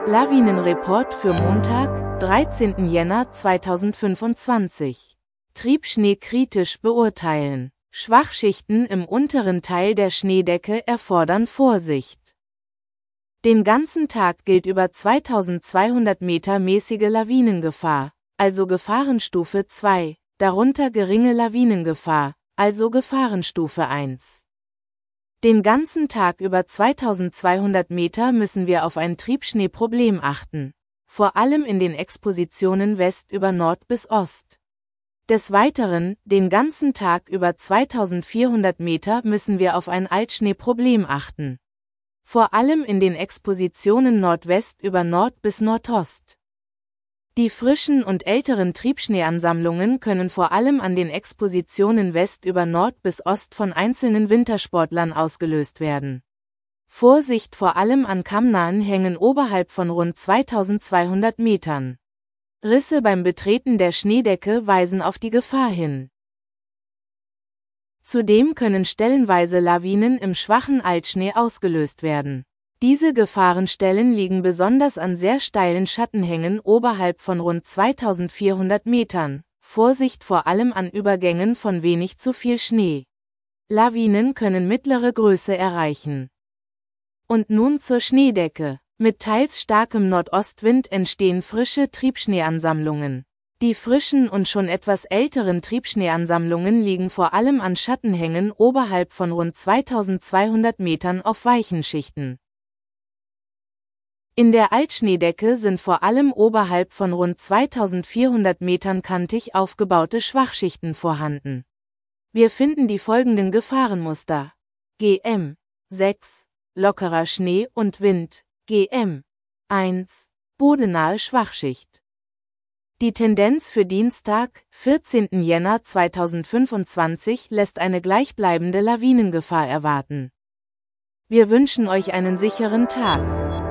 Lawinenreport für Montag, 13. Jänner 2025. Triebschnee kritisch beurteilen. Schwachschichten im unteren Teil der Schneedecke erfordern Vorsicht. Den ganzen Tag gilt über 2200 Meter mäßige Lawinengefahr, also Gefahrenstufe 2, darunter geringe Lawinengefahr, also Gefahrenstufe 1. Den ganzen Tag über 2200 Meter müssen wir auf ein Triebschneeproblem achten, vor allem in den Expositionen West über Nord bis Ost. Des Weiteren, den ganzen Tag über 2400 Meter müssen wir auf ein Altschneeproblem achten. Vor allem in den Expositionen Nordwest über Nord bis Nordost. Die frischen und älteren Triebschneeansammlungen können vor allem an den Expositionen West über Nord bis Ost von einzelnen Wintersportlern ausgelöst werden. Vorsicht vor allem an kammnahen Hängen oberhalb von rund 2200 Metern. Risse beim Betreten der Schneedecke weisen auf die Gefahr hin. Zudem können stellenweise Lawinen im schwachen Altschnee ausgelöst werden. Diese Gefahrenstellen liegen besonders an sehr steilen Schattenhängen oberhalb von rund 2400 Metern. Vorsicht vor allem an Übergängen von wenig zu viel Schnee. Lawinen können mittlere Größe erreichen. Und nun zur Schneedecke. Mit teils starkem Nordostwind entstehen frische Triebschneeansammlungen. Die frischen und schon etwas älteren Triebschneeansammlungen liegen vor allem an Schattenhängen oberhalb von rund 2200 Metern auf weichen Schichten. In der Altschneedecke sind vor allem oberhalb von rund 2400 Metern kantig aufgebaute Schwachschichten vorhanden. Wir finden die folgenden Gefahrenmuster. GM 6. Lockerer Schnee und Wind. GM 1. Bodennahe Schwachschicht. Die Tendenz für Dienstag, 14. Jänner 2025 lässt eine gleichbleibende Lawinengefahr erwarten. Wir wünschen euch einen sicheren Tag.